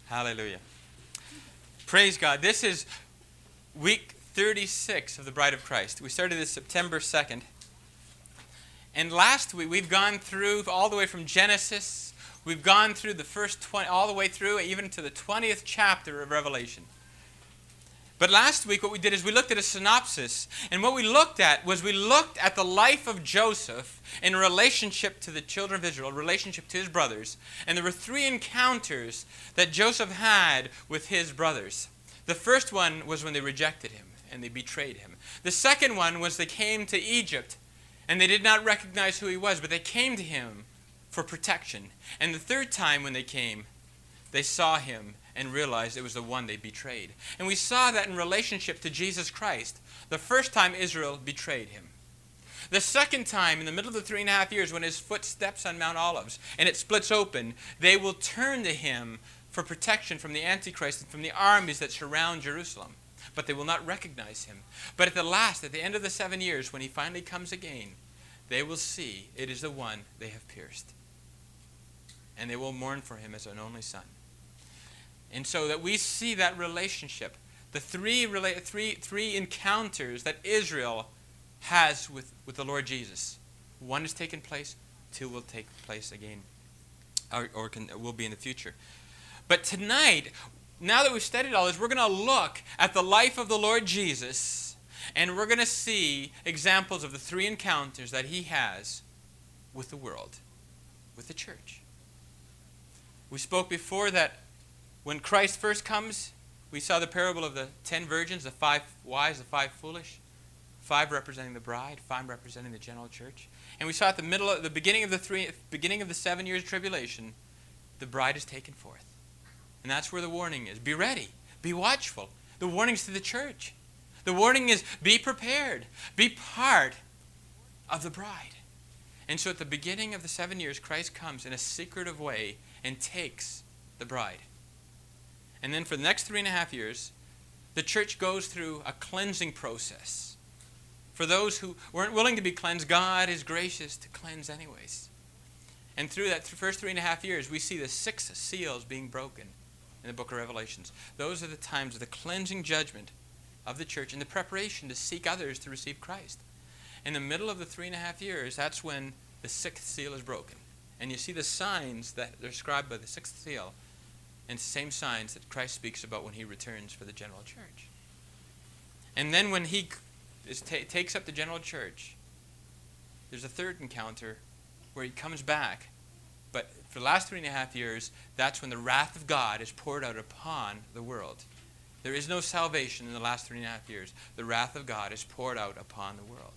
Hallelujah. Praise God. This is week 36 of the Bride of Christ. We started this September 2nd. And last week we've gone through all the way from Genesis. We've gone through the first 20, all the way through even to the 20th chapter of Revelation. But last week what we did is we looked at a synopsis. And what we looked at was we looked at the life of Joseph in relationship to the children of Israel, relationship to his brothers. And there were three encounters that Joseph had with his brothers. The first one was when they rejected him and they betrayed him. The second one was they came to Egypt and they did not recognize who he was, but they came to him for protection. And the third time when they came, they saw him and realized it was the one they betrayed. And we saw that in relationship to Jesus Christ. The first time Israel betrayed him. The second time, in the middle of the 3.5 years, when his foot steps on Mount Olives and it splits open, they will turn to him for protection from the Antichrist and from the armies that surround Jerusalem. But they will not recognize him. But at the end of the 7 years, when he finally comes again, they will see it is the one they have pierced. And they will mourn for him as an only son. And so that we see that relationship, the three encounters that Israel has with the Lord Jesus. One has taken place, two will take place again, or will be in the future. But tonight, now that we've studied all this, we're going to look at the life of the Lord Jesus, and we're going to see examples of the three encounters that he has with the world, with the church. We spoke before that when Christ first comes, we saw the parable of the 10 virgins, the 5 wise, the 5 foolish, 5 representing the bride, 5 representing the general church. And we saw at the beginning of the 7 years tribulation, the bride is taken forth. And that's where the warning is. Be ready. Be watchful. The warning is to the church. The warning is be prepared. Be part of the bride. And so at the beginning of the 7 years, Christ comes in a secretive way and takes the bride. And then for the next 3.5 years, the church goes through a cleansing process. For those who weren't willing to be cleansed, God is gracious to cleanse anyways. And through that first 3.5 years, we see the 6 seals being broken in the book of Revelations. Those are the times of the cleansing judgment of the church and the preparation to seek others to receive Christ. In the middle of the 3.5 years, that's when the 6th seal is broken. And you see the signs that are described by the 6th seal, and the same signs that Christ speaks about when he returns for the general church. And then when he takes up the general church, there's a third encounter where he comes back. But for the last 3.5 years, that's when the wrath of God is poured out upon the world. There is no salvation in the last 3.5 years. The wrath of God is poured out upon the world.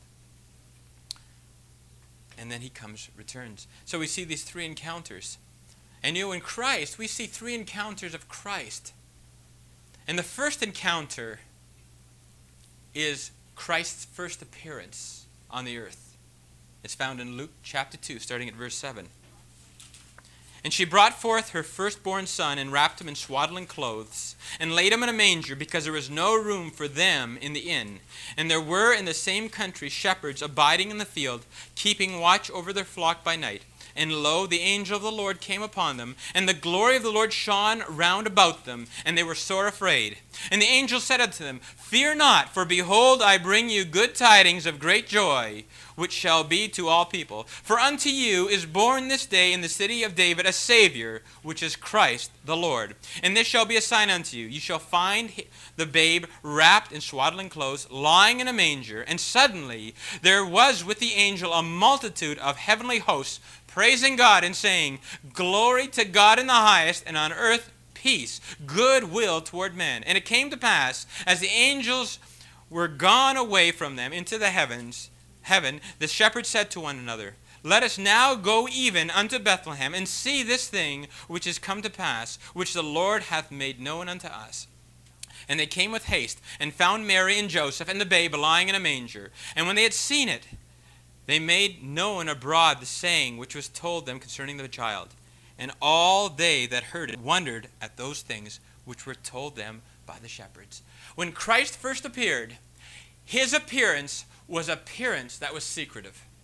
And then he returns. So we see these 3 encounters. And in Christ, we see 3 encounters of Christ. And the first encounter is Christ's first appearance on the earth. It's found in Luke chapter 2, starting at verse 7. And she brought forth her firstborn son and wrapped him in swaddling clothes and laid him in a manger because there was no room for them in the inn. And there were in the same country shepherds abiding in the field, keeping watch over their flock by night. And lo, the angel of the Lord came upon them, and the glory of the Lord shone round about them, and they were sore afraid. And the angel said unto them, Fear not, for behold, I bring you good tidings of great joy, which shall be to all people. For unto you is born this day in the city of David a Savior, which is Christ the Lord. And this shall be a sign unto you. You shall find the babe wrapped in swaddling clothes, lying in a manger. And suddenly there was with the angel a multitude of heavenly hosts, praising God and saying, Glory to God in the highest, and on earth peace, goodwill toward men. And it came to pass, as the angels were gone away from them into the heaven, the shepherds said to one another, Let us now go even unto Bethlehem, and see this thing which is come to pass, which the Lord hath made known unto us. And they came with haste, and found Mary and Joseph and the babe lying in a manger. And when they had seen it, they made known abroad the saying which was told them concerning the child. And all they that heard it wondered at those things which were told them by the shepherds. When Christ first appeared, his appearance was appearance that was secretive.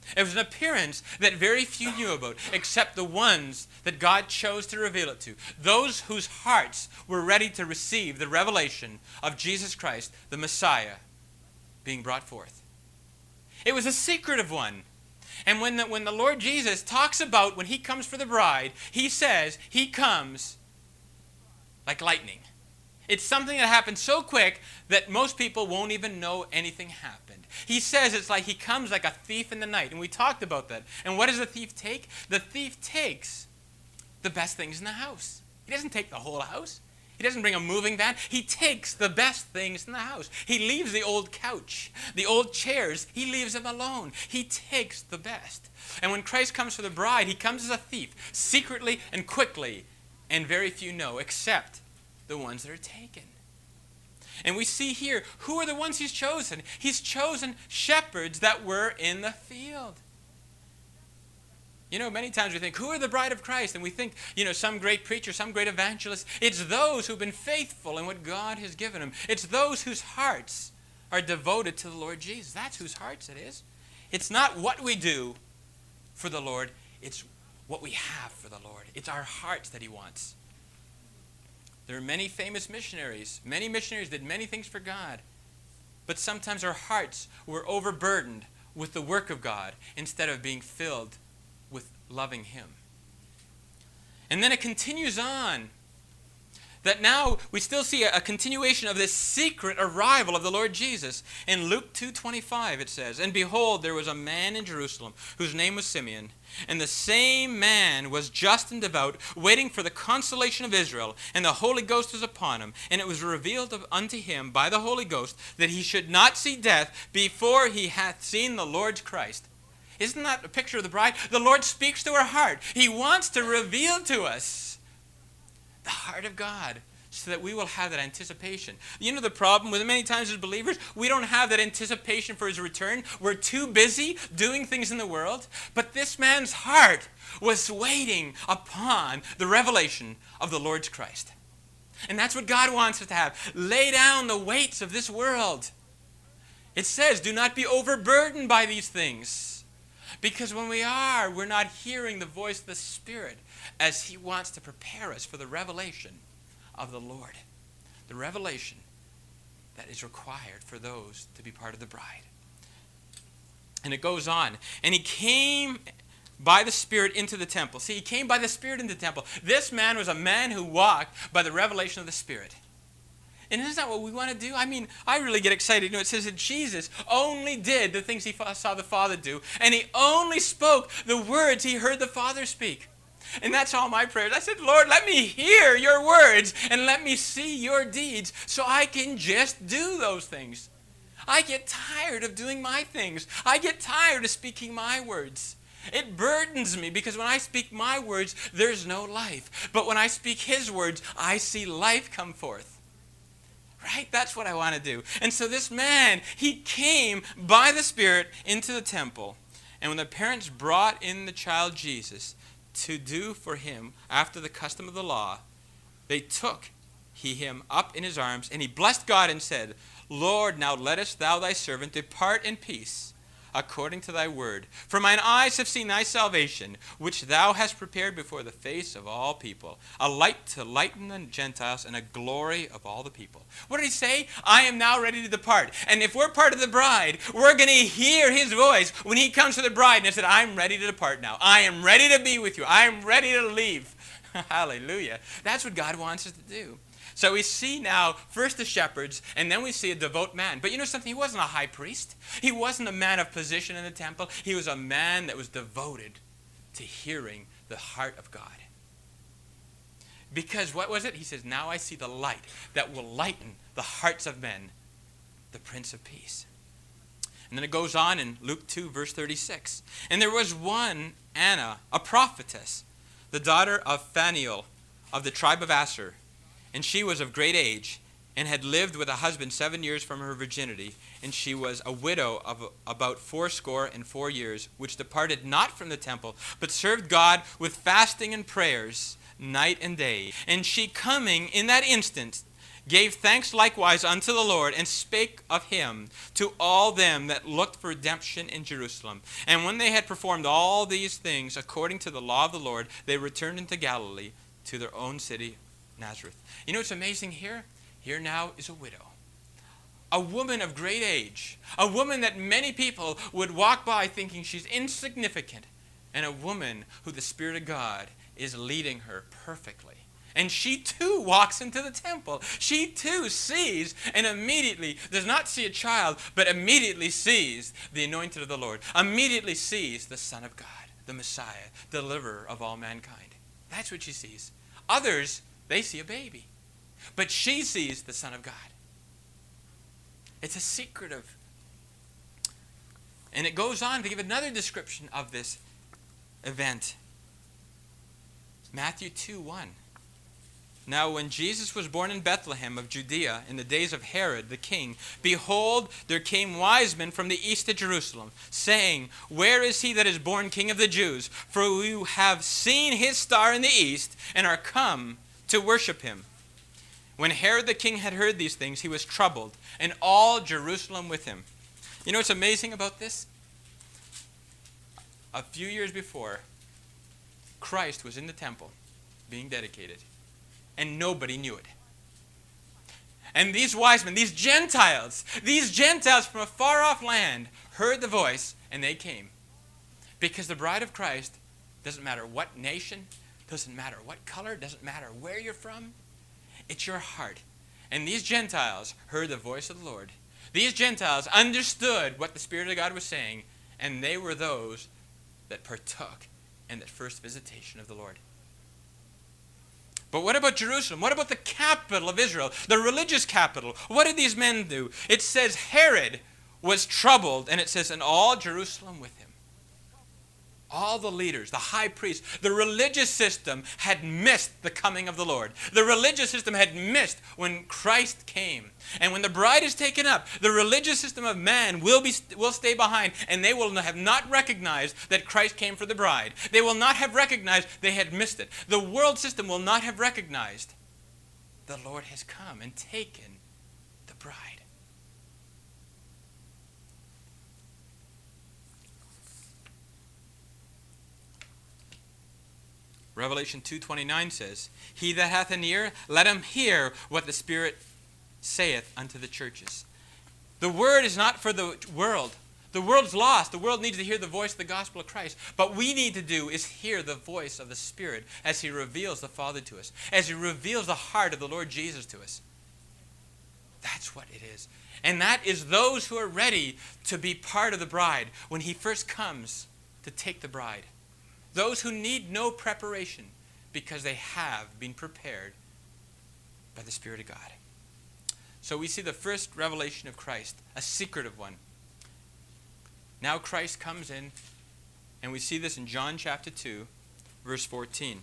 It was an appearance that very few knew about, except the ones that God chose to reveal it to. Those whose hearts were ready to receive the revelation of Jesus Christ, the Messiah, being brought forth. It was a secretive one. And when the Lord Jesus talks about when he comes for the bride, he says he comes like lightning. It's something that happens so quick that most people won't even know anything happened. He says it's like he comes like a thief in the night. And we talked about that. And what does the thief take? The thief takes the best things in the house. He doesn't take the whole house. He doesn't bring a moving van. He takes the best things in the house. He leaves the old couch, the old chairs. He leaves them alone. He takes the best. And when Christ comes for the bride, he comes as a thief, secretly and quickly. And very few know, except the ones that are taken. And we see here, who are the ones he's chosen? He's chosen shepherds that were in the field. You know, many times we think, who are the bride of Christ? And we think, some great preacher, some great evangelist. It's those who've been faithful in what God has given them. It's those whose hearts are devoted to the Lord Jesus. That's whose hearts it is. It's not what we do for the Lord. It's what we have for the Lord. It's our hearts that he wants. There are many famous missionaries. Many missionaries did many things for God. But sometimes our hearts were overburdened with the work of God instead of being filled with loving him. And then it continues on that now we still see a continuation of this secret arrival of the Lord Jesus. In Luke 2:25 it says, "And behold, there was a man in Jerusalem whose name was Simeon. And the same man was just and devout, waiting for the consolation of Israel. And the Holy Ghost was upon him. And it was revealed unto him by the Holy Ghost that he should not see death before he hath seen the Lord's Christ." Isn't that a picture of the bride? The Lord speaks to our heart. He wants to reveal to us the heart of God so that we will have that anticipation. You know the problem with many times as believers? We don't have that anticipation for his return. We're too busy doing things in the world. But this man's heart was waiting upon the revelation of the Lord's Christ. And that's what God wants us to have. Lay down the weights of this world. It says, do not be overburdened by these things. Because when we are, we're not hearing the voice of the Spirit as he wants to prepare us for the revelation of the Lord. The revelation that is required for those to be part of the bride. And it goes on. And he came by the Spirit into the temple. See, he came by the Spirit into the temple. This man was a man who walked by the revelation of the Spirit. And isn't that what we want to do? I mean, I really get excited. It says that Jesus only did the things he saw the Father do. And he only spoke the words he heard the Father speak. And that's all my prayers. I said, Lord, let me hear your words and let me see your deeds so I can just do those things. I get tired of doing my things. I get tired of speaking my words. It burdens me because when I speak my words, there's no life. But when I speak his words, I see life come forth. Right? That's what I want to do. And so this man, he came by the Spirit into the temple. And when the parents brought in the child Jesus to do for him after the custom of the law, they took him up in his arms, and he blessed God and said, Lord, now lettest thou thy servant depart in peace, according to thy word. For mine eyes have seen thy salvation, which thou hast prepared before the face of all people, a light to lighten the Gentiles and a glory of all the people. What did he say? I am now ready to depart. And if we're part of the bride, we're going to hear his voice when he comes to the bride and said, I'm ready to depart now. I am ready to be with you. I am ready to leave. Hallelujah. That's what God wants us to do. So we see now first the shepherds, and then we see a devout man. But you know something? He wasn't a high priest. He wasn't a man of position in the temple. He was a man that was devoted to hearing the heart of God. Because what was it? He says, now I see the light that will lighten the hearts of men, the Prince of Peace. And then it goes on in Luke 2, verse 36. And there was one, Anna, a prophetess, the daughter of Phanuel of the tribe of Asher. And she was of great age, and had lived with a husband 7 years from her virginity. And she was a widow of about 84 years, which departed not from the temple, but served God with fasting and prayers night and day. And she coming in that instant gave thanks likewise unto the Lord, and spake of him to all them that looked for redemption in Jerusalem. And when they had performed all these things according to the law of the Lord, they returned into Galilee to their own city, Nazareth. You know what's amazing here? Here now is a widow. A woman of great age. A woman that many people would walk by thinking she's insignificant. And a woman who the Spirit of God is leading her perfectly. And she too walks into the temple. She too sees and immediately does not see a child, but immediately sees the anointed of the Lord. Immediately sees the Son of God, the Messiah, deliverer of all mankind. That's what she sees. Others, they see a baby. But she sees the Son of God. It's a secret of. And it goes on to give another description of this event. Matthew 2:1. Now when Jesus was born in Bethlehem of Judea in the days of Herod the king, behold, there came wise men from the east to Jerusalem, saying, Where is he that is born King of the Jews? For we have seen his star in the east, and are come to worship him. When Herod the king had heard these things, he was troubled, and all Jerusalem with him. You know what's amazing about this? A few years before, Christ was in the temple being dedicated. And nobody knew it. And these wise men, these Gentiles from a far off land heard the voice and they came. Because the bride of Christ, doesn't matter what nation, doesn't matter what color, doesn't matter where you're from, it's your heart. And these Gentiles heard the voice of the Lord. These Gentiles understood what the Spirit of God was saying, and they were those that partook in that first visitation of the Lord. But what about Jerusalem? What about the capital of Israel, the religious capital? What did these men do? It says Herod was troubled, and it says, and all Jerusalem with him. All the leaders, the high priests, the religious system had missed the coming of the Lord. The religious system had missed when Christ came. And when the bride is taken up, the religious system of man will stay behind, and they will have not recognized that Christ came for the bride. They will not have recognized they had missed it. The world system will not have recognized the Lord has come and taken the bride. Revelation 2:29 says, He that hath an ear, let him hear what the Spirit saith unto the churches. The word is not for the world. The world's lost. The world needs to hear the voice of the gospel of Christ. But we need to do is hear the voice of the Spirit as He reveals the Father to us, as He reveals the heart of the Lord Jesus to us. That's what it is. And that is those who are ready to be part of the bride when He first comes to take the bride. Those who need no preparation because they have been prepared by the Spirit of God. So we see the first revelation of Christ, a secretive one. Now Christ comes in, and we see this in John chapter 2, verse 14.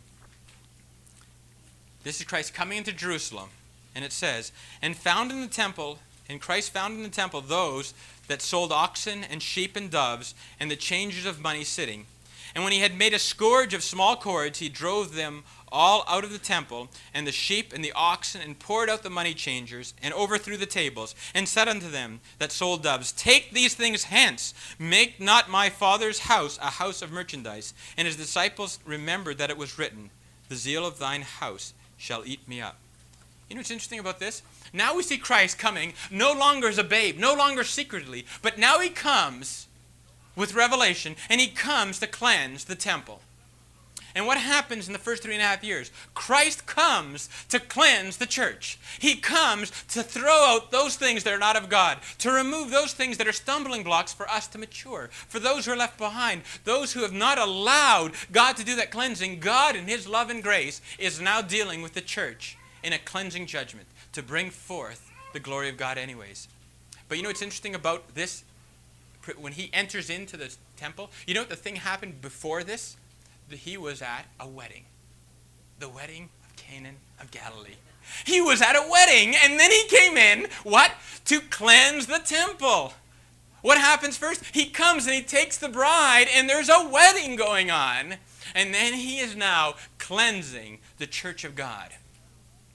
This is Christ coming into Jerusalem, and it says, And Christ found in the temple those that sold oxen and sheep and doves, and the changers of money sitting. And when he had made a scourge of small cords, he drove them all out of the temple, and the sheep and the oxen, and poured out the money changers, and overthrew the tables, and said unto them that sold doves, Take these things hence, make not my Father's house a house of merchandise. And his disciples remembered that it was written, The zeal of thine house shall eat me up. You know what's interesting about this? Now we see Christ coming no longer as a babe, no longer secretly, but now he comes with revelation, and he comes to cleanse the temple. And what happens in the first 3.5 years? Christ comes to cleanse the church. He comes to throw out those things that are not of God, to remove those things that are stumbling blocks for us to mature. For those who are left behind, those who have not allowed God to do that cleansing, God in His love and grace is now dealing with the church in a cleansing judgment to bring forth the glory of God anyways. But you know what's interesting about this? When he enters into the temple, you know what the thing happened before this? He was at a wedding. The wedding of Canaan of Galilee. He was at a wedding, and then he came in, what? To cleanse the temple. What happens first? He comes and he takes the bride, and there's a wedding going on. And then he is now cleansing the church of God.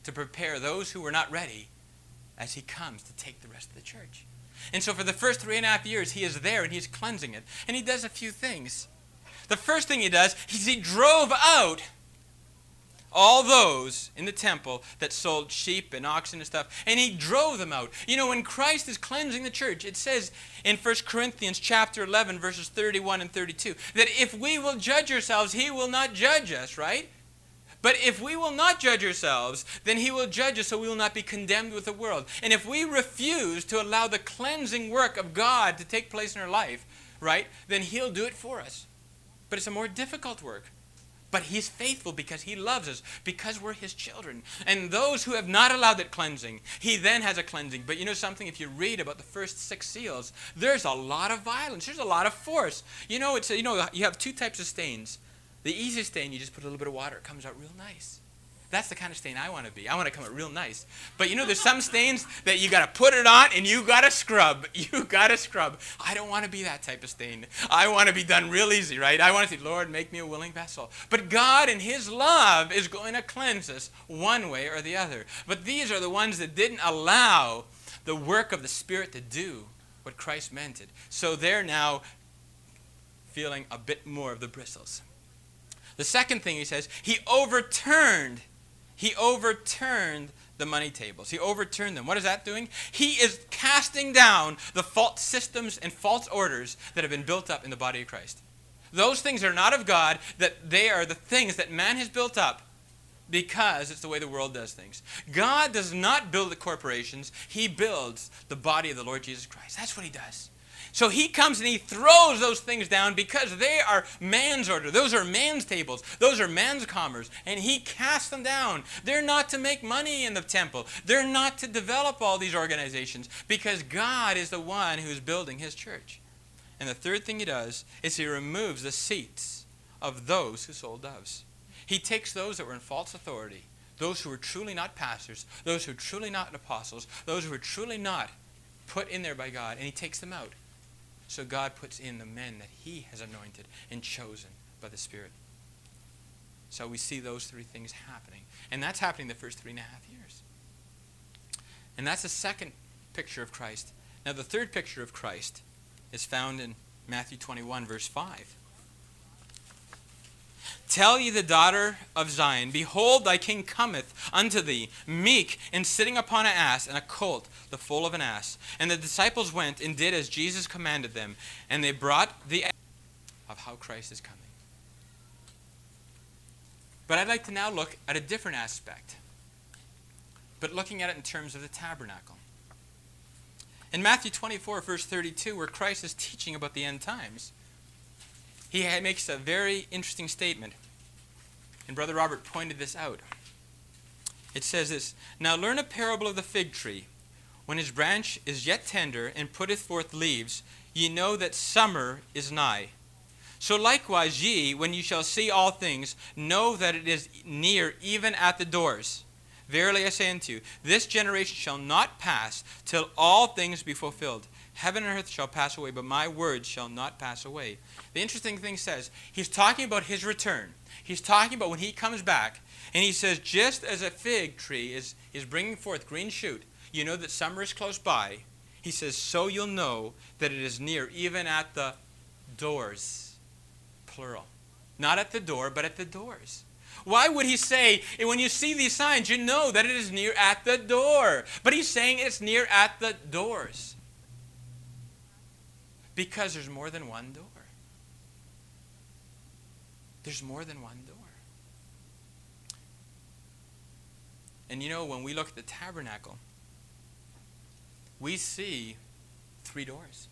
to prepare those who were not ready as he comes to take the rest of the church. And so for the first 3.5 years, he is there and he's cleansing it. And he does a few things. The first thing he does is he drove out all those in the temple that sold sheep and oxen and stuff, and he drove them out. You know, when Christ is cleansing the church, it says in 1 Corinthians chapter 11, verses 31 and 32, that if we will judge ourselves, he will not judge us, right? But if we will not judge ourselves, then he will judge us so we will not be condemned with the world. And if we refuse to allow the cleansing work of God to take place in our life, right, then he'll do it for us. But it's a more difficult work. But he's faithful because he loves us, because we're his children. And those who have not allowed that cleansing, he then has a cleansing. But you know something? If you read about the first 6 seals, there's a lot of violence. There's a lot of force. You know, you have 2 types of stains. The easy stain, you just put a little bit of water. It comes out real nice. That's the kind of stain I want to be. I want to come out real nice. But you know, there's some stains that you got to put it on and you got to scrub. You got to scrub. I don't want to be that type of stain. I want to be done real easy, right? I want to say, Lord, make me a willing vessel. But God in his love is going to cleanse us one way or the other. But these are the ones that didn't allow the work of the Spirit to do what Christ meant it. So they're now feeling a bit more of the bristles. The second thing he says, he overturned the money tables. He overturned them. What is that doing? He is casting down the false systems and false orders that have been built up in the body of Christ. Those things are not of God, that they are the things that man has built up because it's the way the world does things. God does not build the corporations. He builds the body of the Lord Jesus Christ. That's what he does. So he comes and he throws those things down because they are man's order. Those are man's tables. Those are man's commerce. And he casts them down. They're not to make money in the temple. They're not to develop all these organizations because God is the one who is building his church. And the third thing he does is he removes the seats of those who sold doves. He takes those that were in false authority, those who were truly not pastors, those who were truly not apostles, those who were truly not put in there by God, and he takes them out. So God puts in the men that he has anointed and chosen by the Spirit. So we see those 3 things happening. And that's happening the first 3.5 years. And that's the second picture of Christ. Now the third picture of Christ is found in Matthew 21, verse 5. Tell ye the daughter of Zion, behold, thy king cometh unto thee, meek, and sitting upon an ass, and a colt, the foal of an ass. And the disciples went and did as Jesus commanded them, and they brought the of how Christ is coming. But I'd like to now look at a different aspect, but looking at it in terms of the tabernacle. In Matthew 24, verse 32, where Christ is teaching about the end times, he makes a very interesting statement. And Brother Robert pointed this out. It says this, Now learn a parable of the fig tree. When his branch is yet tender, and putteth forth leaves, ye know that summer is nigh. So likewise ye, when ye shall see all things, know that it is near, even at the doors. Verily I say unto you, this generation shall not pass till all things be fulfilled. Heaven and earth shall pass away, but my words shall not pass away. The interesting thing says, he's talking about his return. He's talking about when he comes back. And he says, just as a fig tree is bringing forth green shoot, you know that summer is close by. He says, so you'll know that it is near, even at the doors. Plural. Not at the door, but at the doors. Why would he say, when you see these signs, you know that it is near at the door? But he's saying it's near at the doors. Because there's more than one door. There's more than one door. And you know, when we look at the tabernacle, we see 3 doors.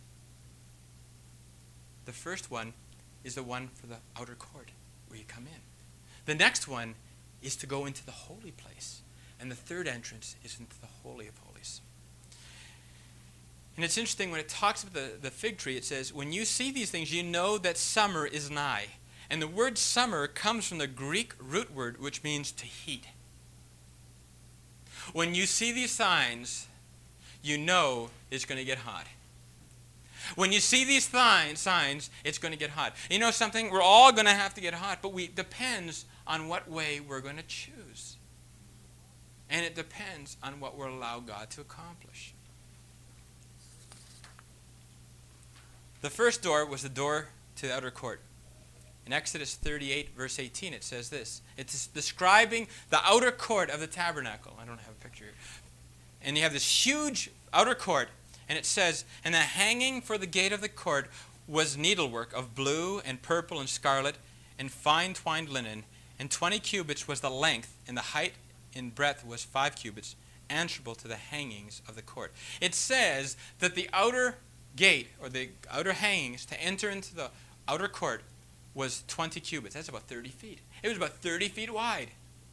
The first one is the one for the outer court, where you come in. The next one is to go into the holy place. And the third entrance is into the Holy of Holies. And it's interesting, when it talks about the fig tree, it says, when you see these things, you know that summer is nigh. And the word summer comes from the Greek root word, which means to heat. When you see these signs, you know it's going to get hot. When you see these signs, it's going to get hot. You know something? We're all going to have to get hot, but it depends on what way we're going to choose. And it depends on what we'll allow God to accomplish. The first door was the door to the outer court. In Exodus 38, verse 18, it says this. It's describing the outer court of the tabernacle. I don't have a picture here. And you have this huge outer court, and it says, and the hanging for the gate of the court was needlework of blue and purple and scarlet and fine twined linen, and 20 cubits was the length, and the height in breadth was 5 cubits, answerable to the hangings of the court. It says that the outer gate, or the outer hangings, to enter into the outer court was 20 cubits. That's about 30 feet. It was about 30 feet wide.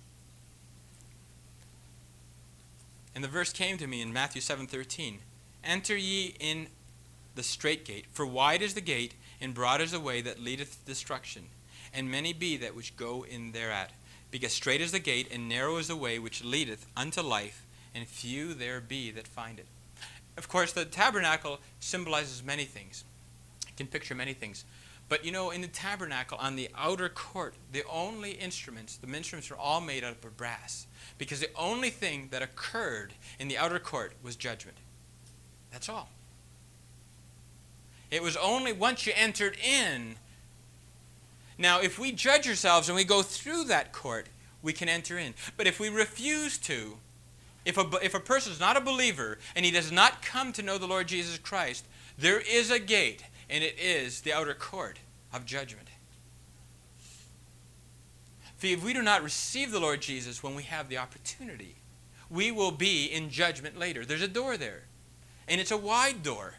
And the verse came to me in Matthew 7:13. Enter ye in the strait gate, for wide is the gate, and broad is the way that leadeth to destruction, and many be that which go in thereat. Because strait is the gate, and narrow is the way which leadeth unto life, and few there be that find it. Of course, the tabernacle symbolizes many things. You can picture many things. But you know, in the tabernacle, on the outer court, the instruments are all made out of brass. Because the only thing that occurred in the outer court was judgment. That's all. It was only once you entered in. Now, if we judge ourselves and we go through that court, we can enter in. But if we refuse to, if a person is not a believer and he does not come to know the Lord Jesus Christ, there is a gate, and it is the outer court of judgment. For if we do not receive the Lord Jesus when we have the opportunity, we will be in judgment later. There's a door there, and it's a wide door.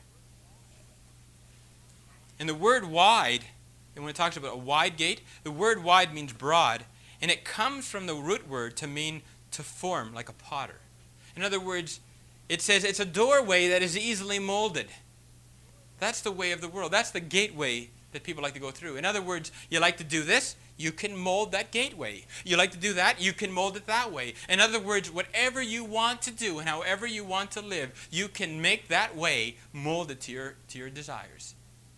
And the word wide, and when it talks about a wide gate, the word wide means broad, and it comes from the root word to mean to form, like a potter. In other words, it says it's a doorway that is easily molded. That's the way of the world. That's the gateway that people like to go through. In other words, you like to do this, you can mold that gateway. You like to do that, you can mold it that way. In other words, whatever you want to do and however you want to live, you can make that way molded to your desires.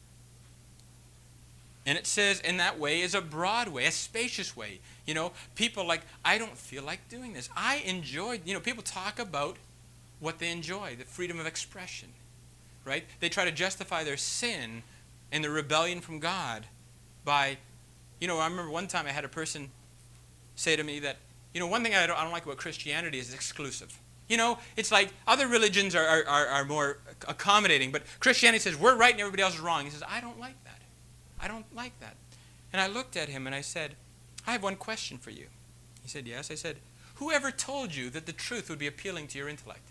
And it says in that way is a broad way, a spacious way. You know, people like, I don't feel like doing this. I enjoy, people talk about what they enjoy, the freedom of expression, right? They try to justify their sin and their rebellion from God by, I remember one time I had a person say to me that, one thing I don't like about Christianity is it's exclusive. It's like other religions are more accommodating, but Christianity says we're right and everybody else is wrong. He says, I don't like that. I don't like that. And I looked at him and I said, I have one question for you. He said, yes. I said, whoever told you that the truth would be appealing to your intellect?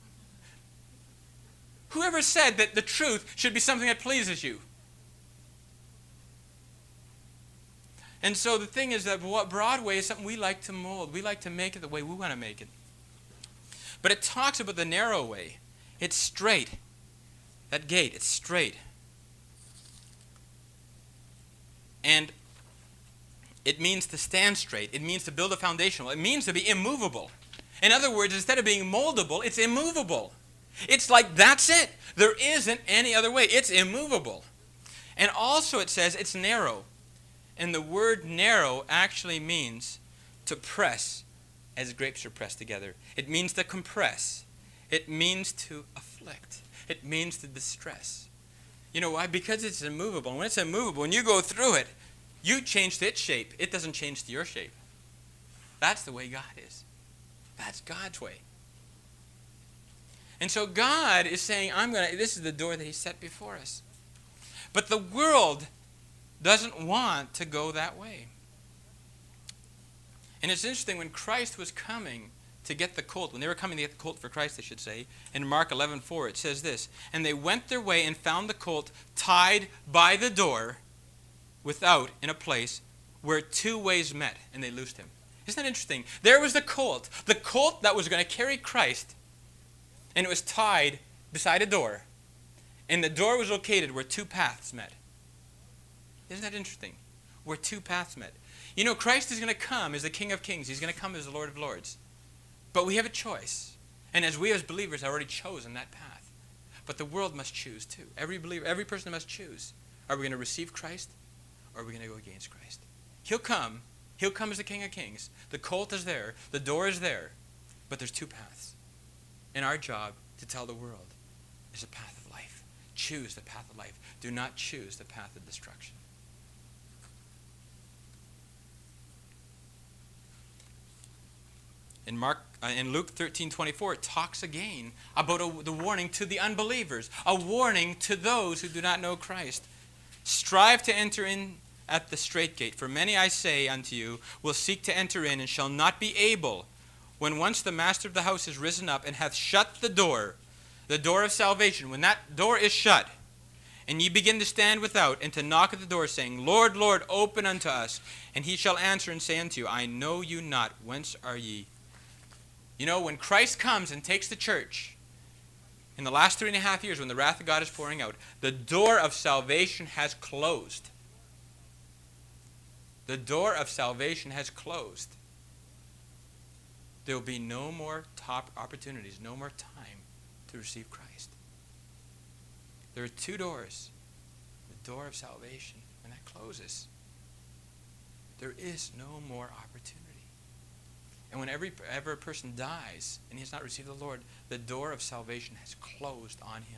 Whoever said that the truth should be something that pleases you? And so the thing is that Broadway is something we like to mold. We like to make it the way we want to make it. But it talks about the narrow way. It's straight. That gate, it's straight. And it means to stand straight. It means to build a foundation. It means to be immovable. In other words, instead of being moldable, it's immovable. It's like, that's it. There isn't any other way. It's immovable. And also it says it's narrow. And the word narrow actually means to press as grapes are pressed together. It means to compress. It means to afflict. It means to distress. You know why? Because it's immovable. And when it's immovable, when you go through it, you change to its shape. It doesn't change to your shape. That's the way God is. That's God's way. And so God is saying, this is the door that He set before us. But the world doesn't want to go that way. And it's interesting, when Christ was coming to get the colt, when they were coming to get the colt for Christ, I should say, in Mark 11:4, it says this, and they went their way and found the colt tied by the door without, in a place where two ways met, and they loosed him. Isn't that interesting? There was the colt that was going to carry Christ, and it was tied beside a door, and the door was located where two paths met. Isn't that interesting? Where two paths met. Christ is going to come as the King of Kings. He's going to come as the Lord of Lords. But we have a choice. And as we as believers have already chosen that path. But the world must choose too. Every believer, every person must choose. Are we going to receive Christ, or are we going to go against Christ? He'll come. He'll come as the King of Kings. The colt is there. The door is there. But there's two paths. And our job to tell the world is a path of life. Choose the path of life. Do not choose the path of destruction. In Luke 13:24, it talks again about the warning to the unbelievers, a warning to those who do not know Christ. Strive to enter in at the strait gate, for many, I say unto you, will seek to enter in and shall not be able. When once the master of the house is risen up and hath shut the door of salvation, when that door is shut, and ye begin to stand without and to knock at the door, saying, Lord, Lord, open unto us. And he shall answer and say unto you, I know you not, whence are ye? You know, when Christ comes and takes the church, in the last 3.5 years, when the wrath of God is pouring out, the door of salvation has closed. The door of salvation has closed. There will be no more top opportunities, no more time to receive Christ. There are two doors. The door of salvation, when that closes, there is no more opportunity. And whenever a person dies and he has not received the Lord, the door of salvation has closed on him.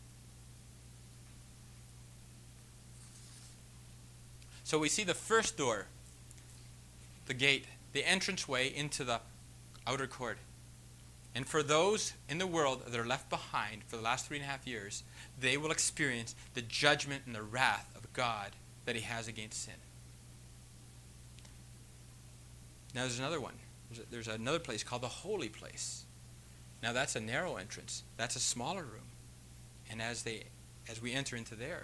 So we see the first door, the gate, the entranceway into the outer court. And for those in the world that are left behind for the last 3.5 years, they will experience the judgment and the wrath of God that he has against sin. Now there's another one. There's another place called the holy place. Now that's a narrow entrance. That's a smaller room. And as we enter into there,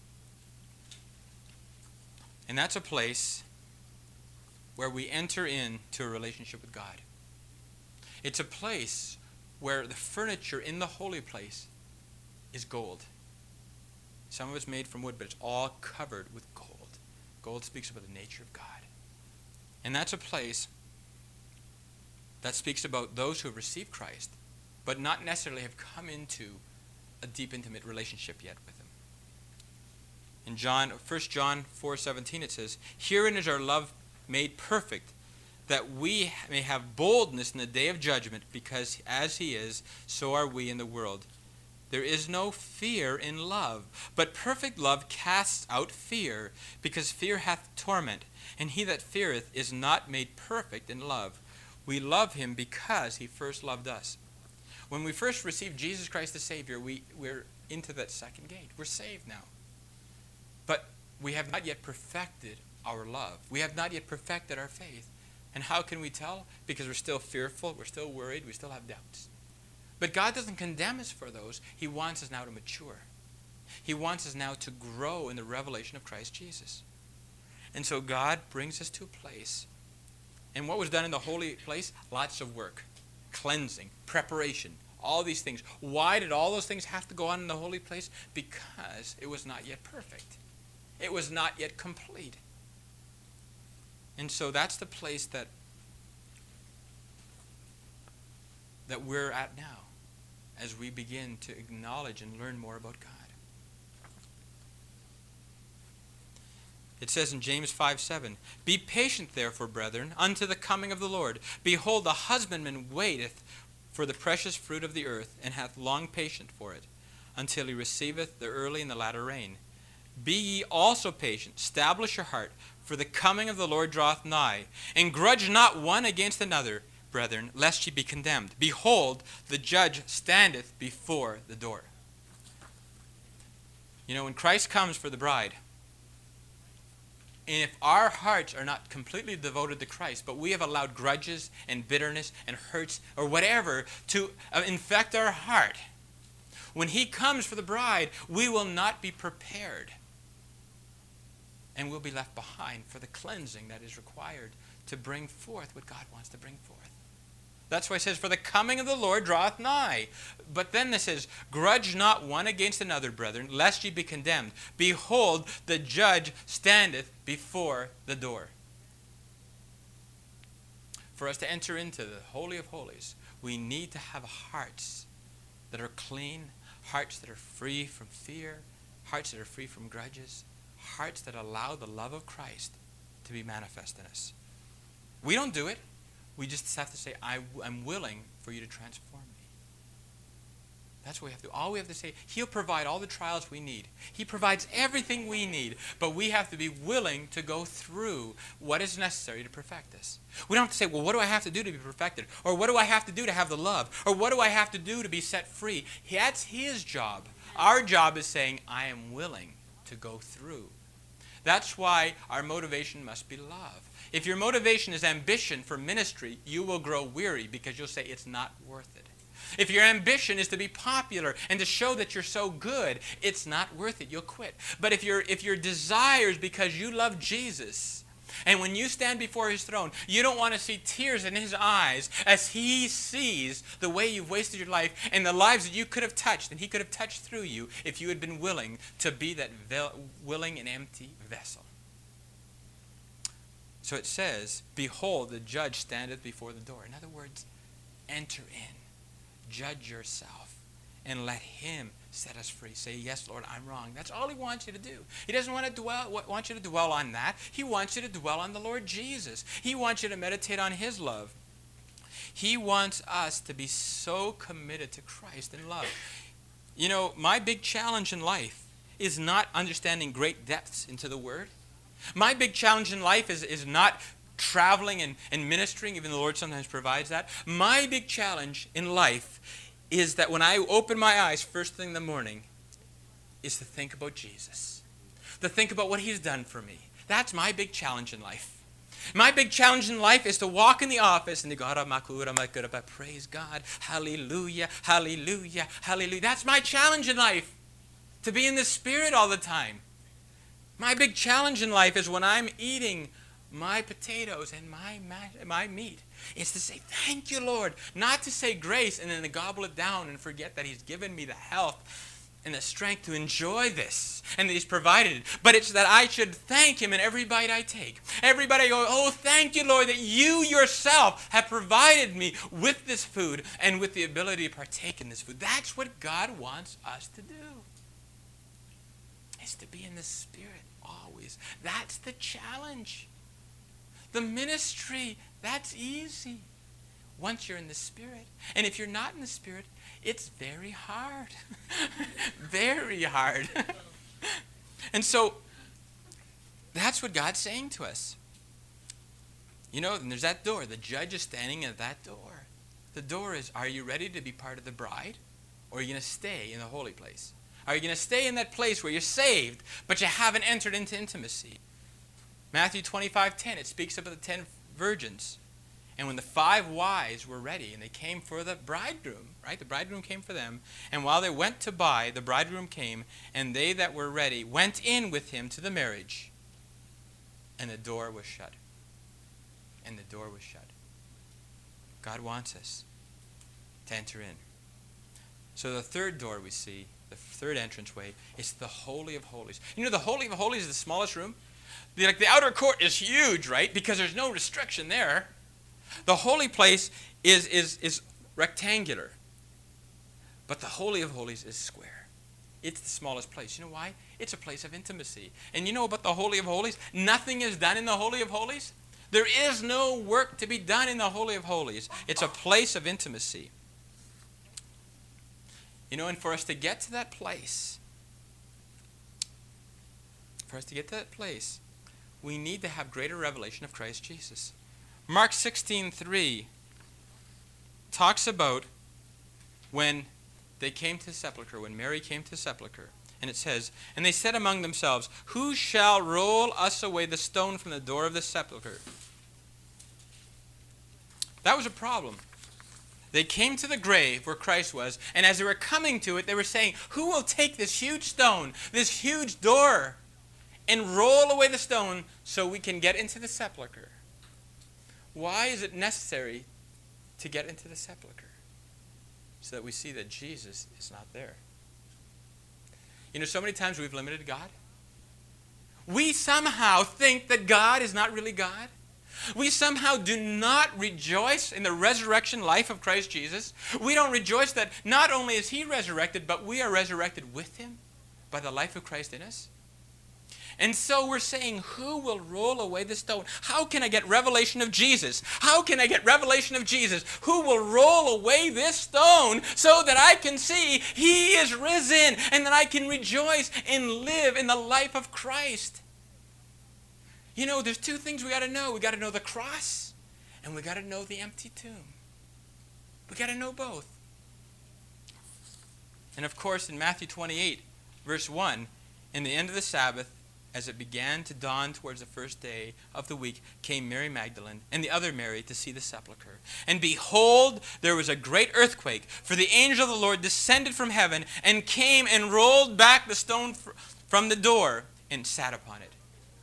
and that's a place where we enter into a relationship with God. It's a place where the furniture in the holy place is gold. Some of it's made from wood, but it's all covered with gold. Gold speaks about the nature of God. And that's a place that speaks about those who have received Christ, but not necessarily have come into a deep, intimate relationship yet with him. In 1 John 4:17 it says, Herein is our love made perfect, that we may have boldness in the day of judgment, because as he is, so are we in the world. There is no fear in love, but perfect love casts out fear, because fear hath torment, and he that feareth is not made perfect in love. We love him because he first loved us. When we first received Jesus Christ the Savior, we're into that second gate. We're saved now. But we have not yet perfected our love. We have not yet perfected our faith. And how can we tell? Because we're still fearful, we're still worried, we still have doubts. But God doesn't condemn us for those. He wants us now to mature. He wants us now to grow in the revelation of Christ Jesus. And so God brings us to a place. And what was done in the holy place? Lots of work, cleansing, preparation, all these things. Why did all those things have to go on in the holy place? Because it was not yet perfect. It was not yet complete. And so that's the place that we're at now as we begin to acknowledge and learn more about God. It says in James 5:7, Be patient therefore, brethren, unto the coming of the Lord. Behold, the husbandman waiteth for the precious fruit of the earth, and hath long patience for it, until he receiveth the early and the latter rain. Be ye also patient, establish your heart, for the coming of the Lord draweth nigh. And grudge not one against another, brethren, lest ye be condemned. Behold, the judge standeth before the door. You know, when Christ comes for the bride, and if our hearts are not completely devoted to Christ, but we have allowed grudges and bitterness and hurts or whatever to infect our heart, when he comes for the bride, we will not be prepared. And we'll be left behind for the cleansing that is required to bring forth what God wants to bring forth. That's why it says, For the coming of the Lord draweth nigh. But then it says, Grudge not one against another, brethren, lest ye be condemned. Behold, the judge standeth before the door. For us to enter into the Holy of Holies, we need to have hearts that are clean, hearts that are free from fear, hearts that are free from grudges, hearts that allow the love of Christ to be manifest in us. We don't do it. We just have to say, I'm willing for you to transform me. That's what we have to do. All we have to say, he'll provide all the trials we need. He provides everything we need, but we have to be willing to go through what is necessary to perfect us. We don't have to say, well, what do I have to do to be perfected? Or what do I have to do to have the love? Or what do I have to do to be set free? That's his job. Our job is saying, I am willing to go through. That's why our motivation must be love. If your motivation is ambition for ministry, you will grow weary because you'll say it's not worth it. If your ambition is to be popular and to show that you're so good, it's not worth it. You'll quit. But if your desire is because you love Jesus, and when you stand before his throne, you don't want to see tears in his eyes as he sees the way you've wasted your life and the lives that you could have touched and he could have touched through you if you had been willing to be that willing and empty vessel. So it says, behold, the judge standeth before the door. In other words, enter in. Judge yourself and let him set us free. Say, yes, Lord, I'm wrong. That's all he wants you to do. He doesn't want you to dwell on that. He wants you to dwell on the Lord Jesus. He wants you to meditate on his love. He wants us to be so committed to Christ in love. You know, my big challenge in life is not understanding great depths into the Word. My big challenge in life is not traveling and ministering, even the Lord sometimes provides that. My big challenge in life is that when I open my eyes first thing in the morning is to think about Jesus. To think about what he's done for me. That's my big challenge in life. My big challenge in life is to walk in the office and to go, praise God, hallelujah, hallelujah, hallelujah. That's my challenge in life, to be in the Spirit all the time. My big challenge in life is when I'm eating my potatoes and my meat. It's to say, thank you, Lord. Not to say grace and then to gobble it down and forget that he's given me the health and the strength to enjoy this and that he's provided it. But it's that I should thank him in every bite I take. Every bite I go, oh, thank you, Lord, that you yourself have provided me with this food and with the ability to partake in this food. That's what God wants us to do. Is to be in the Spirit always. That's the challenge. The ministry, that's easy once you're in the Spirit. And if you're not in the Spirit, it's very hard. Very hard. And so, that's what God's saying to us. You know, and there's that door. The judge is standing at that door. The door is, are you ready to be part of the bride? Or are you going to stay in the holy place? Are you going to stay in that place where you're saved, but you haven't entered into intimacy? Matthew 25:10, it speaks about the 10 virgins. And when the 5 wise were ready, and they came for the bridegroom, right? The bridegroom came for them. And while they went to buy, the bridegroom came, and they that were ready went in with him to the marriage. And the door was shut. And the door was shut. God wants us to enter in. So the third door we see, the third entranceway, is the Holy of Holies. You know, the Holy of Holies is the smallest room. The outer court is huge, right? Because there's no restriction there. The holy place is rectangular. But the Holy of Holies is square. It's the smallest place. You know why? It's a place of intimacy. And you know about the Holy of Holies? Nothing is done in the Holy of Holies. There is no work to be done in the Holy of Holies. It's a place of intimacy. You know, and for us to get to that place, we need to have greater revelation of Christ Jesus. Mark 16:3 talks about when they came to the sepulchre, when Mary came to the sepulchre. And it says, and they said among themselves, who shall roll us away the stone from the door of the sepulchre? That was a problem. They came to the grave where Christ was, and as they were coming to it, they were saying, who will take this huge stone, this huge door, and roll away the stone so we can get into the sepulchre? Why is it necessary to get into the sepulchre? So that we see that Jesus is not there. You know, so many times we've limited God. We somehow think that God is not really God. We somehow do not rejoice in the resurrection life of Christ Jesus. We don't rejoice that not only is he resurrected, but we are resurrected with him by the life of Christ in us. And so we're saying, who will roll away the stone? How can I get revelation of Jesus? How can I get revelation of Jesus? Who will roll away this stone so that I can see he is risen and that I can rejoice and live in the life of Christ? You know, there's two things we got to know. We got to know the cross and we got to know the empty tomb. We got to know both. And of course, in Matthew 28, verse 1, in the end of the Sabbath, as it began to dawn towards the first day of the week, came Mary Magdalene and the other Mary to see the sepulchre. And behold, there was a great earthquake, for the angel of the Lord descended from heaven and came and rolled back the stone from the door and sat upon it.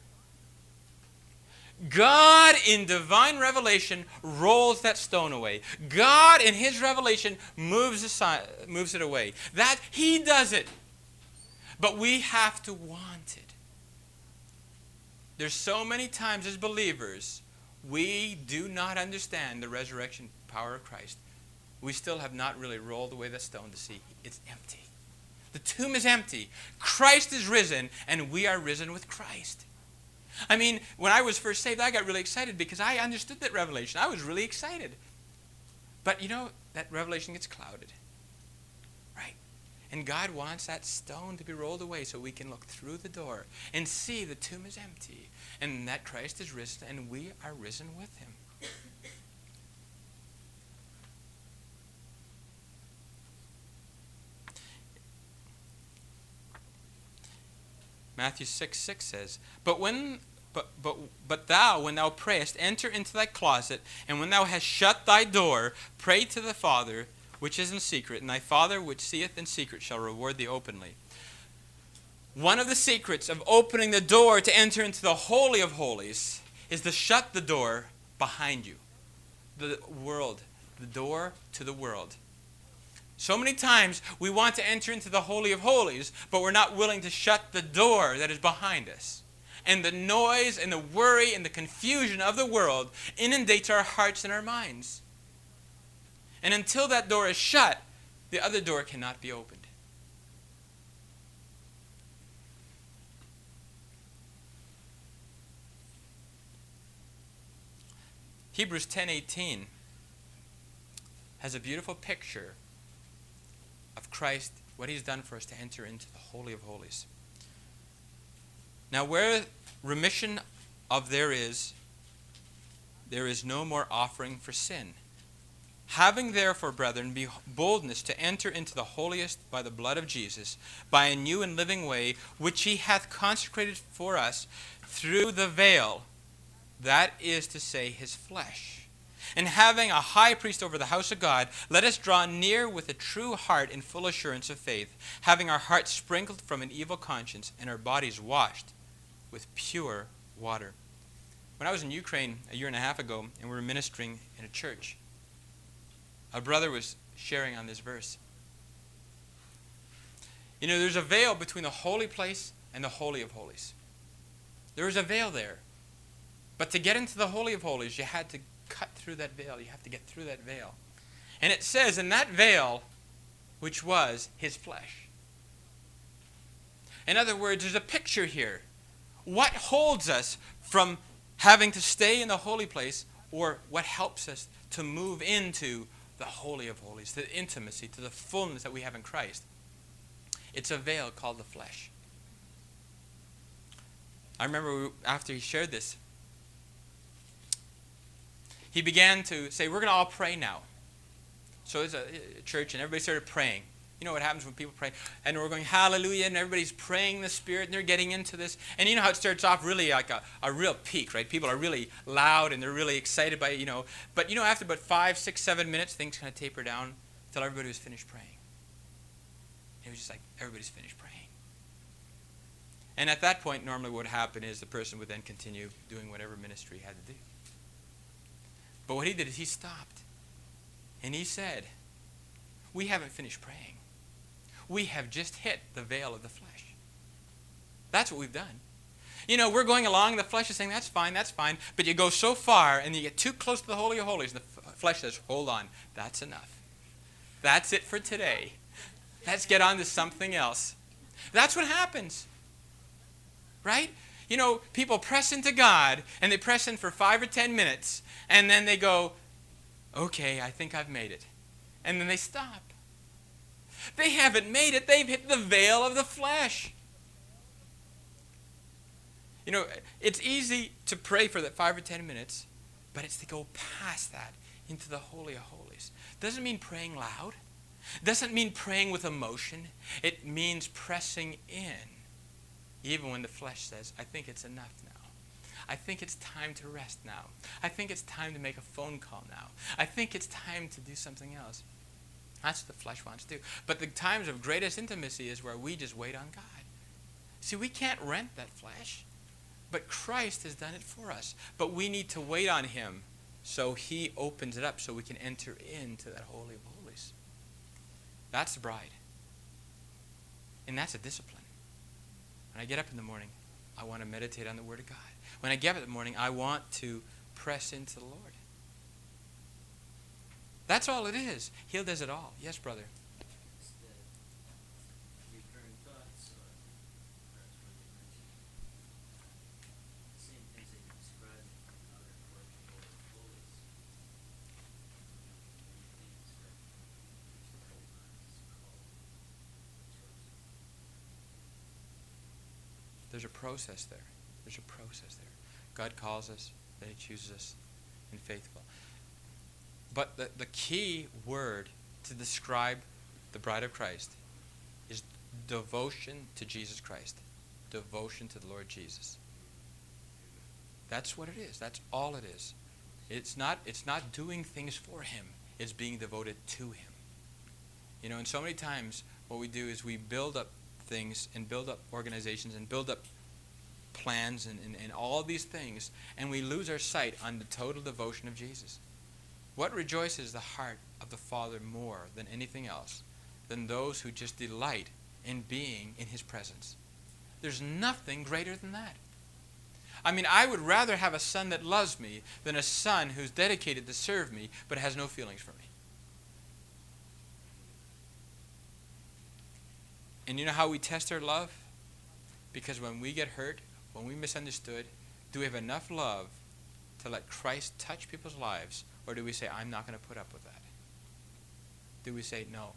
God in divine revelation rolls that stone away. God in his revelation moves it away. That he does it. But we have to want it. There's so many times as believers we do not understand the resurrection power of Christ. We still have not really rolled away the stone to see it's empty. The tomb is empty. Christ is risen and we are risen with Christ. I mean, when I was first saved, I got really excited because I understood that revelation. I was really excited. But you know, that revelation gets clouded. Right? And God wants that stone to be rolled away so we can look through the door and see the tomb is empty and that Christ is risen and we are risen with him. Matthew 6:6 says, But thou, when thou prayest, enter into thy closet, and when thou hast shut thy door, pray to the Father which is in secret, and thy Father which seeth in secret shall reward thee openly. One of the secrets of opening the door to enter into the Holy of Holies is to shut the door behind you. The world, the door to the world. So many times we want to enter into the Holy of Holies, but we're not willing to shut the door that is behind us. And the noise and the worry and the confusion of the world inundates our hearts and our minds. And until that door is shut, the other door cannot be opened. Hebrews 10:18 has a beautiful picture of Christ, what he's done for us to enter into the Holy of Holies. Now where remission of there is no more offering for sin. Having therefore, brethren, boldness to enter into the holiest by the blood of Jesus, by a new and living way, which he hath consecrated for us through the veil, that is to say, his flesh. And having a high priest over the house of God, let us draw near with a true heart in full assurance of faith, having our hearts sprinkled from an evil conscience and our bodies washed with pure water. When I was in Ukraine a year and a half ago, and we were ministering in a church, a brother was sharing on this verse. You know, there's a veil between the holy place and the Holy of Holies. There is a veil there. But to get into the Holy of Holies, you had to cut through that veil. You have to get through that veil. And it says in that veil, which was his flesh. In other words, there's a picture here. What holds us from having to stay in the holy place, or what helps us to move into the Holy of Holies, to the intimacy, to the fullness that we have in Christ? It's a veil called the flesh. I remember after he shared this, he began to say, we're going to all pray now. So it's a church and everybody started praying. You know what happens when people pray? And we're going, hallelujah, and everybody's praying the Spirit, and they're getting into this. And you know how it starts off really like a real peak, right? People are really loud, and they're really excited by it, you know. But, you know, after about 5, 6, 7 minutes, things kind of taper down until everybody was finished praying. It was just like everybody's finished praying. And at that point, normally what would happen is the person would then continue doing whatever ministry he had to do. But what he did is he stopped. And he said, we haven't finished praying. We have just hit the veil of the flesh. That's what we've done. You know, we're going along, the flesh is saying, that's fine. But you go so far, and you get too close to the Holy of Holies, and the flesh says, hold on, that's enough. That's it for today. Let's get on to something else. That's what happens. Right? You know, people press into God, and they press in for 5 or 10 minutes, and then they go, okay, I think I've made it. And then they stop. They haven't made it. They've hit the veil of the flesh. You know, it's easy to pray for that 5 or 10 minutes, but it's to go past that into the Holy of Holies. Doesn't mean praying loud. Doesn't mean praying with emotion. It means pressing in, even when the flesh says, I think it's enough now. I think it's time to rest now. I think it's time to make a phone call now. I think it's time to do something else. That's what the flesh wants to do. But the times of greatest intimacy is where we just wait on God. See, we can't rent that flesh. But Christ has done it for us. But we need to wait on him so he opens it up so we can enter into that Holy of Holies. That's the bride. And that's a discipline. When I get up in the morning, I want to meditate on the Word of God. When I get up in the morning, I want to press into the Lord. That's all it is. He does it all. Yes, brother. There's a process there. There's a process there. God calls us, then he chooses us in faithful. But the key word to describe the bride of Christ is devotion to Jesus Christ. Devotion to the Lord Jesus. That's what it is. That's all it is. It's not doing things for him. It's being devoted to him. You know, and so many times what we do is we build up things and build up organizations and build up plans and all these things, and we lose our sight on the total devotion of Jesus. What rejoices the heart of the Father more than anything else than those who just delight in being in his presence? There's nothing greater than that. I mean, I would rather have a son that loves me than a son who's dedicated to serve me but has no feelings for me. And you know how we test our love? Because when we get hurt, when we misunderstood, do we have enough love to let Christ touch people's lives? Or do we say, I'm not going to put up with that? Do we say no?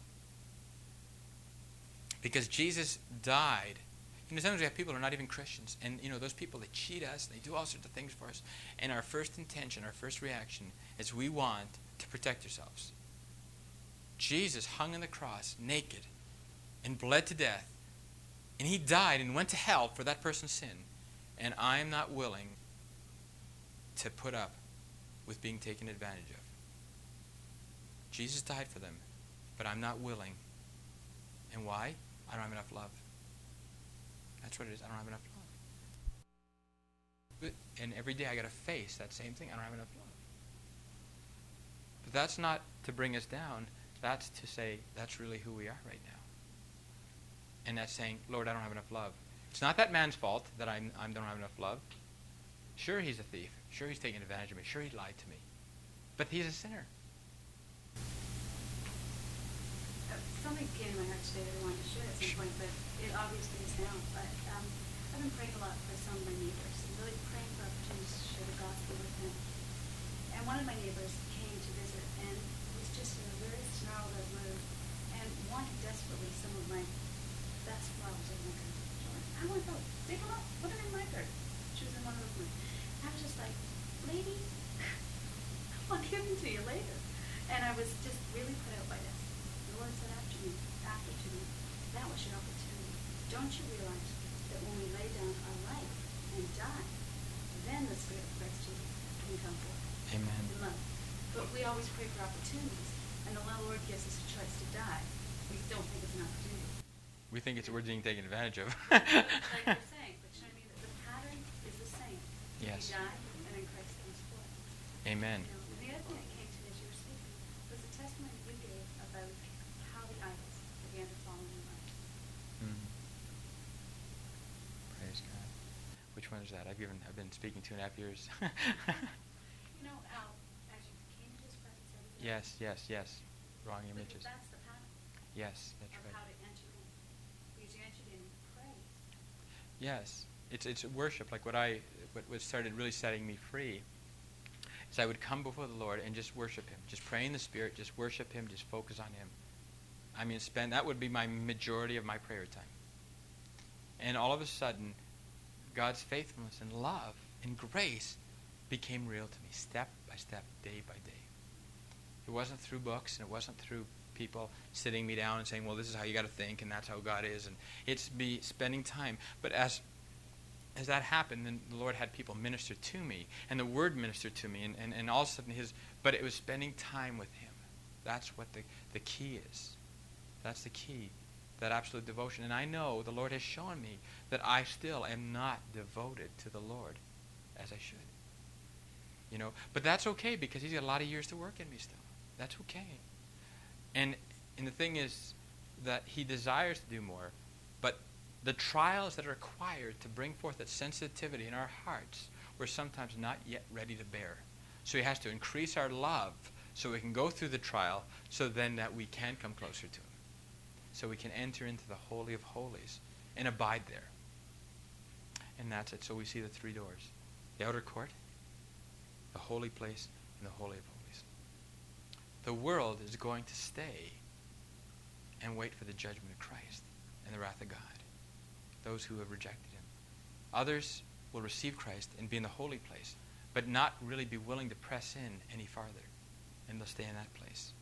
Because Jesus died. You know, sometimes we have people who are not even Christians. And, you know, those people, they cheat us. They do all sorts of things for us. And our first intention, our first reaction is we want to protect ourselves. Jesus hung on the cross naked and bled to death. And he died and went to hell for that person's sin. And I am not willing to put up with being taken advantage of. Jesus died for them, but I'm not willing. And why? I don't have enough love. That's what it is. I don't have enough love. And every day I got to face that same thing. I don't have enough love. But that's not to bring us down. That's to say that's really who we are right now. And that's saying, Lord, I don't have enough love. It's not that man's fault that I don't have enough love. Sure, he's a thief. Sure, he's taking advantage of me. Sure, he lied to me. But he's a sinner. Something came to my heart today that I wanted to share at some point, but it obviously is now. But I've been praying a lot for some of my neighbors, and really praying for opportunities to share the gospel with them. And one of my neighbors came to visit, and was just in a very snarled out mood, and wanted desperately some of my best flowers in my garden. I want those. Dig them up. Put them in my garden. She was in one of those moods. I was just like, lady, I'll give them to you later. And I was just really put out by this. The Lord said after to me, that was your opportunity. Don't you realize that when we lay down our life and die, then the Spirit of Christ Jesus can come forth. Amen. In love. But we always pray for opportunities, and the Lord gives us a choice to die. We don't think it's an opportunity. We think we're being taken advantage of. Like you're saying, but you know what I mean? The pattern is the same. Yes. You die, and then Christ comes forth. Amen. You know, and the other thing that came to me as you were speaking was the testimony you gave about how the idols began to fall in your life. Mm. Praise God. Which one is that? I've been speaking 2.5 years. You know, Al, as you came to this presence every day. Yes. Wrong images. That's the pattern. Yes, that's of right. how to enter in. Because you entered in praise. Yes. it's worship. Like what started really setting me free is I would come before the Lord and just worship Him, just pray in the Spirit, just worship Him, just focus on Him. I mean, that would be my majority of my prayer time. And all of a sudden, God's faithfulness and love and grace became real to me, step by step, day by day. It wasn't through books, and it wasn't through people sitting me down and saying, well, this is how you got to think, and that's how God is. And it's me spending time. But as that happened, then the Lord had people minister to me, and the Word ministered to me, and all of a sudden but it was spending time with Him. That's what the key is. That's the key, that absolute devotion. And I know the Lord has shown me that I still am not devoted to the Lord as I should. You know, but that's okay, because He's got a lot of years to work in me still. That's okay. And the thing is that He desires to do more, but the trials that are required to bring forth that sensitivity in our hearts, we're sometimes not yet ready to bear. So He has to increase our love so we can go through the trial, so then that we can come closer to Him. So we can enter into the Holy of Holies and abide there. And that's it. So we see the three doors: the outer court, the holy place, and the Holy of Holies. The world is going to stay and wait for the judgment of Christ and the wrath of God, those who have rejected Him. Others will receive Christ and be in the holy place, but not really be willing to press in any farther, and they'll stay in that place.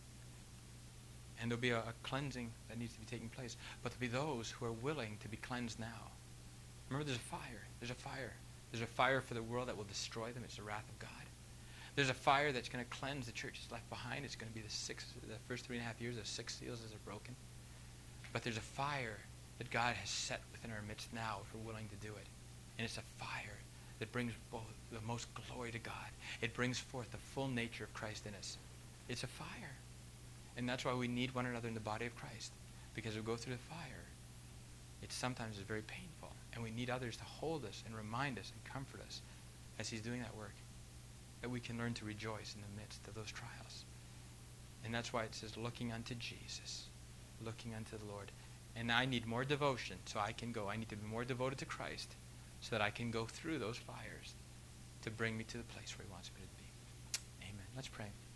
And there'll be a cleansing that needs to be taking place, but there'll be those who are willing to be cleansed now. Remember, there's a fire. There's a fire. There's a fire for the world that will destroy them. It's the wrath of God. There's a fire that's going to cleanse the church that's left behind. It's going to be the first 3.5 years, the 6 seals as they're broken. But there's a fire that God has set within our midst now if we're willing to do it. And it's a fire that brings both the most glory to God. It brings forth the full nature of Christ in us. It's a fire. And that's why we need one another in the body of Christ. Because we go through the fire. It sometimes is very painful. And we need others to hold us and remind us and comfort us as He's doing that work. That we can learn to rejoice in the midst of those trials. And that's why it says, looking unto Jesus. Looking unto the Lord. And I need more devotion so I can go. I need to be more devoted to Christ so that I can go through those fires to bring me to the place where He wants me to be. Amen. Let's pray.